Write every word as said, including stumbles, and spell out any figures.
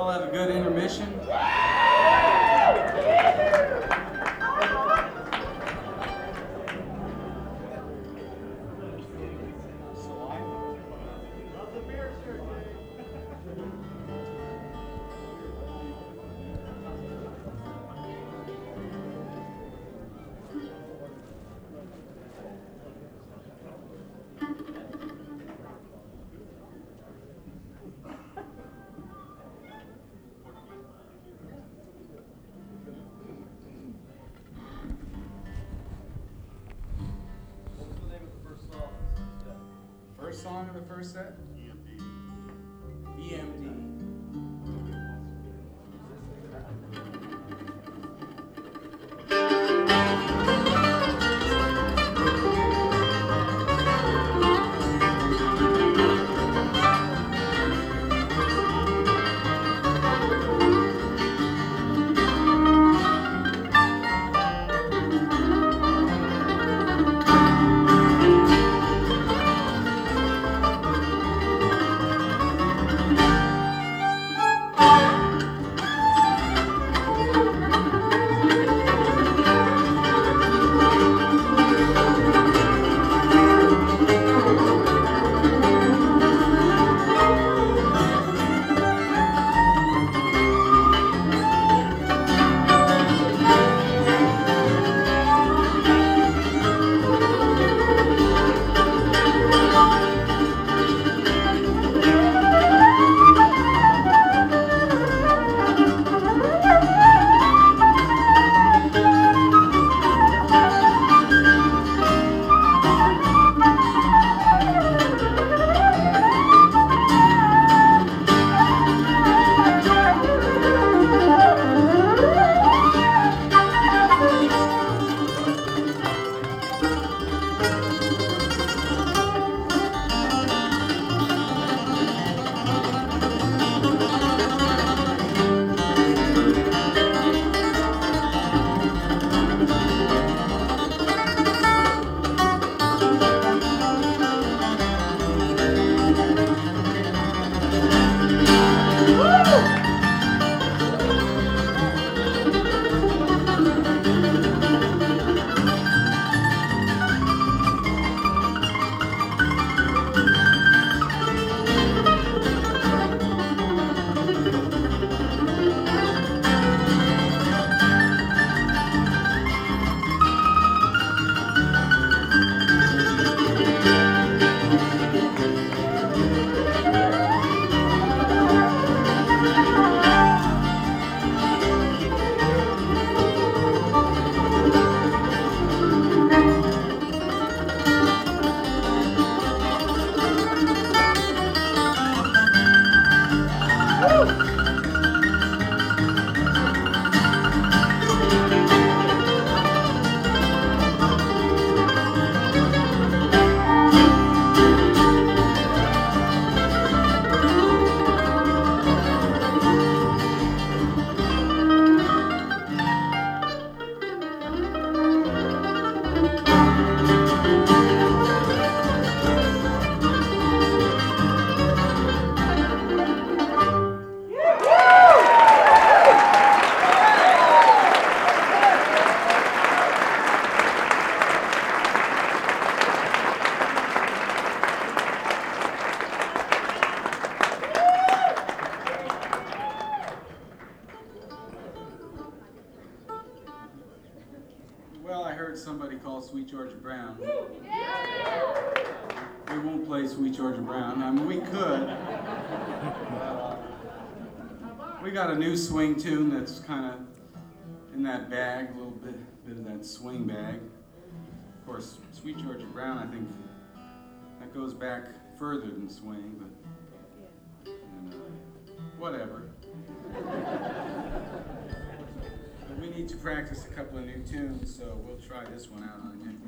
all have a good intermission? First song of the first set? E M D. E M D. Well, I heard somebody call Sweet Georgia Brown. We won't play Sweet Georgia Brown. I mean, we could. Uh, we got a new swing tune that's kind of in that bag, a little bit, bit of that swing bag. Of course, Sweet Georgia Brown, I think that goes back further than swing, but and, uh, whatever. We need to practice a couple of new tunes, so we'll try this one out on you.